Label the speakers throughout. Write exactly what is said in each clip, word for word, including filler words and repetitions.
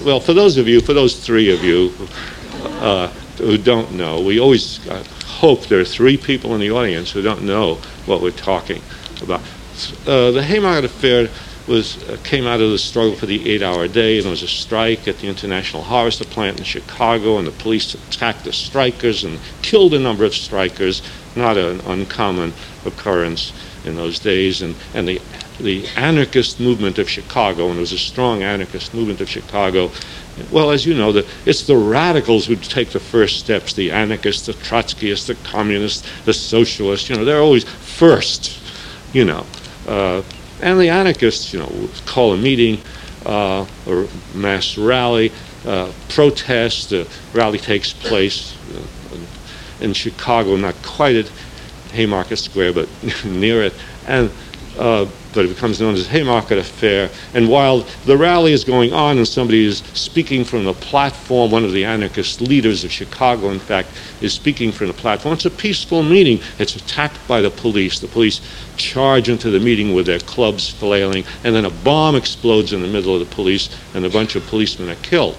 Speaker 1: well, for those of you, for those three of you uh, who don't know, we always uh, hope there are three people in the audience who don't know what we're talking about. Uh, the Haymarket Affair was uh, came out of the struggle for the eight-hour day, and there was a strike at the International Harvester plant in Chicago, and the police attacked the strikers and killed a number of strikers, not an uncommon occurrence in those days. And, and the, the anarchist movement of Chicago, and there was a strong anarchist movement of Chicago, well, as you know, the, it's the radicals who take the first steps, the anarchists, the Trotskyists, the communists, the socialists, you know, they're always first, you know. Uh, And the anarchists, you know, call a meeting uh, or mass rally, uh, protest. The rally takes place uh, in Chicago, not quite at Haymarket Square, but near it. And uh, but it becomes known as Haymarket Affair. And while the rally is going on and somebody is speaking from the platform, one of the anarchist leaders of Chicago, in fact, is speaking from the platform, it's a peaceful meeting. It's attacked by the police. The police charge into the meeting with their clubs flailing, and then a bomb explodes in the middle of the police, and a bunch of policemen are killed.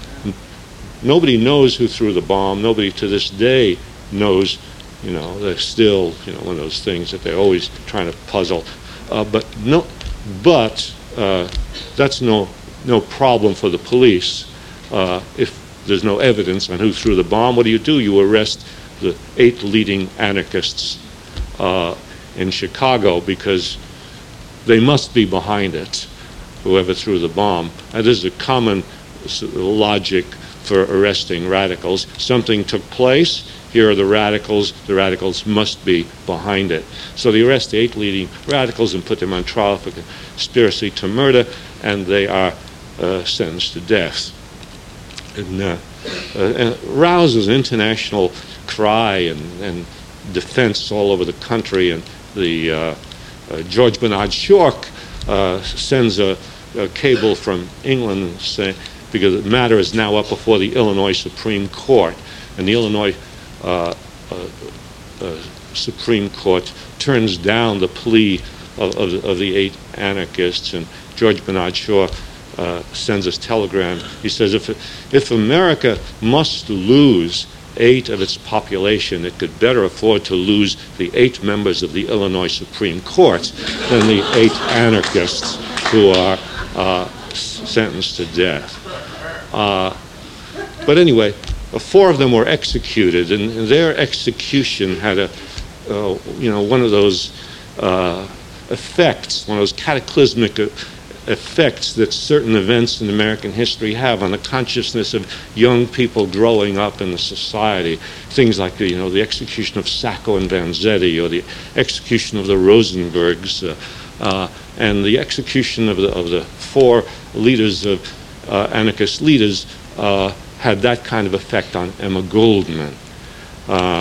Speaker 1: Nobody knows who threw the bomb. Nobody to this day knows. You know, they're still, you know, one of those things that they're always trying to puzzle. Uh, but no, but uh, that's no no problem for the police. Uh, if there's no evidence on who threw the bomb, what do you do? You arrest the eight leading anarchists uh, in Chicago because they must be behind it, whoever threw the bomb. And this is a common logic for arresting radicals. Something took place. Here are the radicals. The radicals must be behind it. So they arrest the eight leading radicals and put them on trial for conspiracy to murder, and they are uh, sentenced to death. And, uh, uh, and it rouses international cry and, and defense all over the country. And the uh, uh, George Bernard Shaw uh, sends a, a cable from England saying, because the matter is now up before the Illinois Supreme Court, and the Illinois Uh, uh, uh, Supreme Court turns down the plea of, of, of the eight anarchists, and George Bernard Shaw uh, sends us telegram. He says, if, if America must lose eight of its population, it could better afford to lose the eight members of the Illinois Supreme Court than the eight anarchists who are uh, sentenced to death. Uh, but anyway, four of them were executed, and their execution had a, uh, you know, one of those uh, effects, one of those cataclysmic effects that certain events in American history have on the consciousness of young people growing up in the society. Things like the, you know, the execution of Sacco and Vanzetti, or the execution of the Rosenbergs, uh, uh, and the execution of the of the four leaders of uh, anarchist leaders. Uh, had that kind of effect on Emma Goldman. Uh,